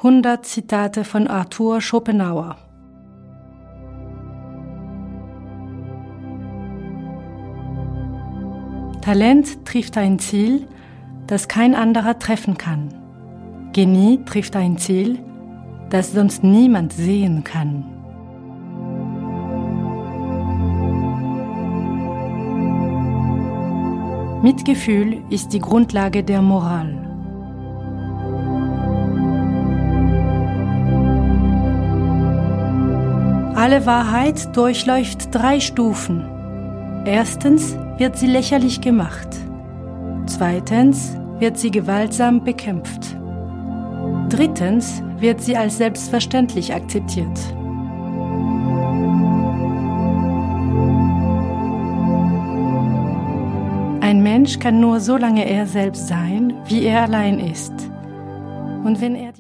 100 Zitate von Arthur Schopenhauer. Talent trifft ein Ziel, das kein anderer treffen kann. Genie trifft ein Ziel, das sonst niemand sehen kann. Mitgefühl ist die Grundlage der Moral. Alle Wahrheit durchläuft 3 Stufen. Erstens wird sie lächerlich gemacht. Zweitens wird sie gewaltsam bekämpft. Drittens wird sie als selbstverständlich akzeptiert. Ein Mensch kann nur so lange er selbst sein, wie er allein ist. Und wenn er